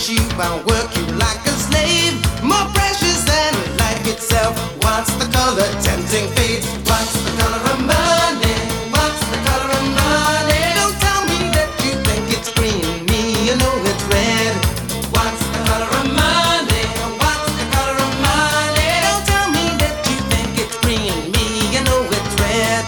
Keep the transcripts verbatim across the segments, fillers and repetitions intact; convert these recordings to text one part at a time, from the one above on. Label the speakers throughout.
Speaker 1: you, I'll work you like a slave. More precious than life itself. What's the color? Tempting fate. What's the color of money? What's the color of money? Don't tell me that you think it's green. Me, you know it's red. What's the color of money? What's the color of money? Don't tell me that you think it's green. Me, you know it's red.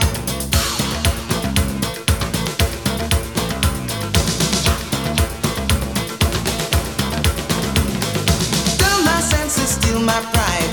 Speaker 1: Dull my senses, steal my pride.